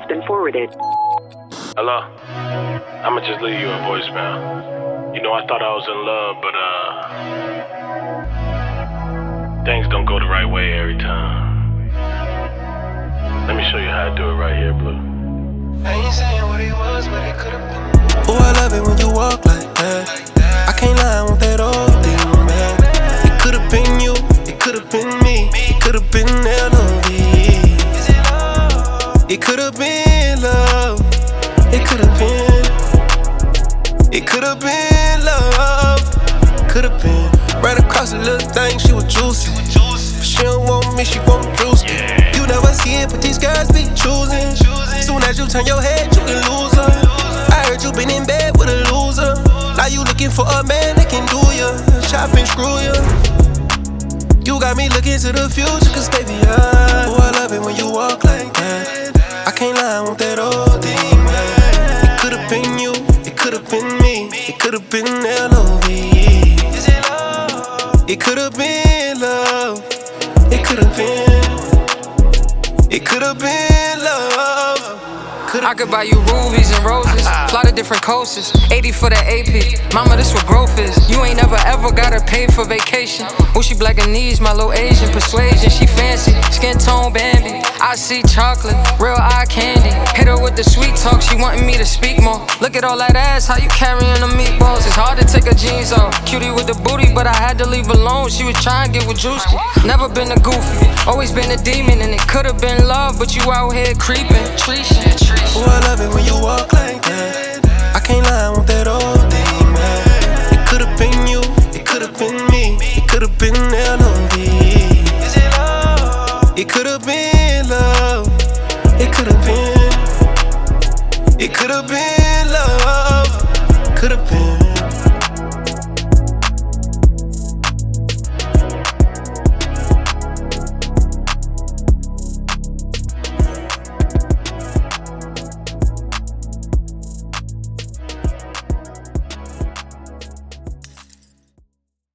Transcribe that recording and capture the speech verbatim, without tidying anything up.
been forwarded. Hello? I'ma just leave you a voicemail. You know, I thought I was in love, but, uh... things don't go the right way every time. Let me show you how to do it right here, Blue. I ain't saying what he was, but it could've been. Oh, I love it when you walk like that. I can't lie, I want that old thing, man. It could've been you, it could've been me, it could've been L O V E. It could've been love, it could've been, it could've been love, could've been. Right across the little thing, she was juicy. But she don't want me, she want juice. You never see it, but these girls be choosing. Soon as you turn your head, you can lose her. I heard you been in bed with a loser. Now you looking for a man that can do ya, chop and screw ya. You got me looking to the future, cause baby I, oh, I love it when you walk like that. I can't lie, I want that old thing, man. It could've been you, it could've been me, it could've been L O V E. It could've been love, it could've been, it could've been love. I could buy you rubies and roses, fly to different coasts, eighty for the A P. Mama, this what growth is. You ain't never ever gotta pay for vacation. Oh, she black and knees, my little Asian persuasion. She fancy, skin tone Bambi. I see chocolate, real eye candy. Hit her with the sweet talk, she wanting me to speak more. Look at all that ass, how you carrying the meatballs? It's hard to take her jeans off. Cutie with the booty, but I had to leave alone. She was trying to get with Drewski. Never been a goofy, always been a demon, and it could've been love, but you out here creeping. Tree shit. Oh, I love it when you walk like that. I can't lie, I want that old thing, man. It could've been you, it could've been me, it could've been L O V E. It could've been love, it could've been, it could've been love, could've been.